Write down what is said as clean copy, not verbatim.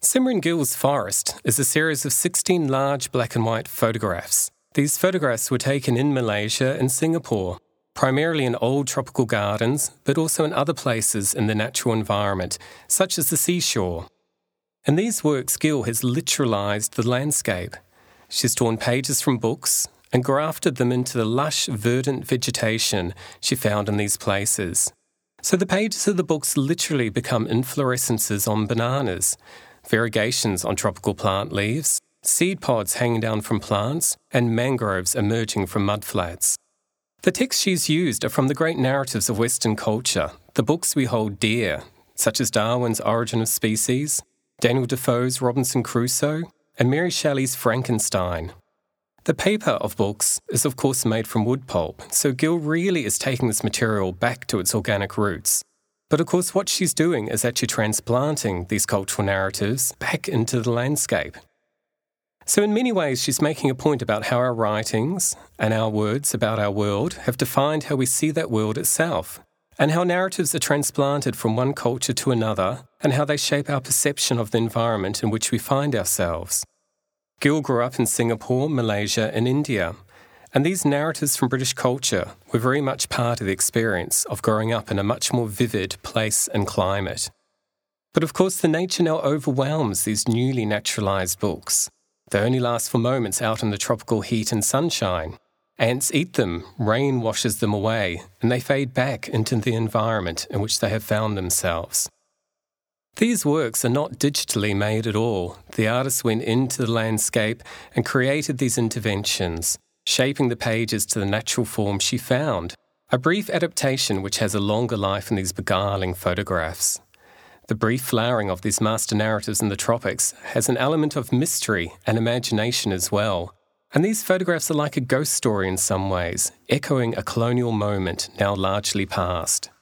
Simran Gill's Forest is a series of 16 large black and white photographs. These photographs were taken in Malaysia and Singapore, primarily in old tropical gardens, but also in other places in the natural environment, such as the seashore. In these works, Gill has literalised the landscape. She's torn pages from books and grafted them into the lush, verdant vegetation she found in these places. So the pages of the books literally become inflorescences on bananas, variegations on tropical plant leaves, seed pods hanging down from plants, and mangroves emerging from mudflats. The texts she's used are from the great narratives of Western culture, the books we hold dear, such as Darwin's Origin of Species, Daniel Defoe's Robinson Crusoe, and Mary Shelley's Frankenstein. The paper of books is of course made from wood pulp, so Gill really is taking this material back to its organic roots. But of course what she's doing is actually transplanting these cultural narratives back into the landscape. So in many ways she's making a point about how our writings and our words about our world have defined how we see that world itself, and how narratives are transplanted from one culture to another, and how they shape our perception of the environment in which we find ourselves. Gill grew up in Singapore, Malaysia and India, and these narratives from British culture were very much part of the experience of growing up in a much more vivid place and climate. But of course the nature now overwhelms these newly naturalised books. They only last for moments out in the tropical heat and sunshine. Ants eat them, rain washes them away, and they fade back into the environment in which they have found themselves. These works are not digitally made at all. The artist went into the landscape and created these interventions, shaping the pages to the natural form she found, a brief adaptation which has a longer life in these beguiling photographs. The brief flowering of these master narratives in the tropics has an element of mystery and imagination as well. And these photographs are like a ghost story in some ways, echoing a colonial moment now largely past.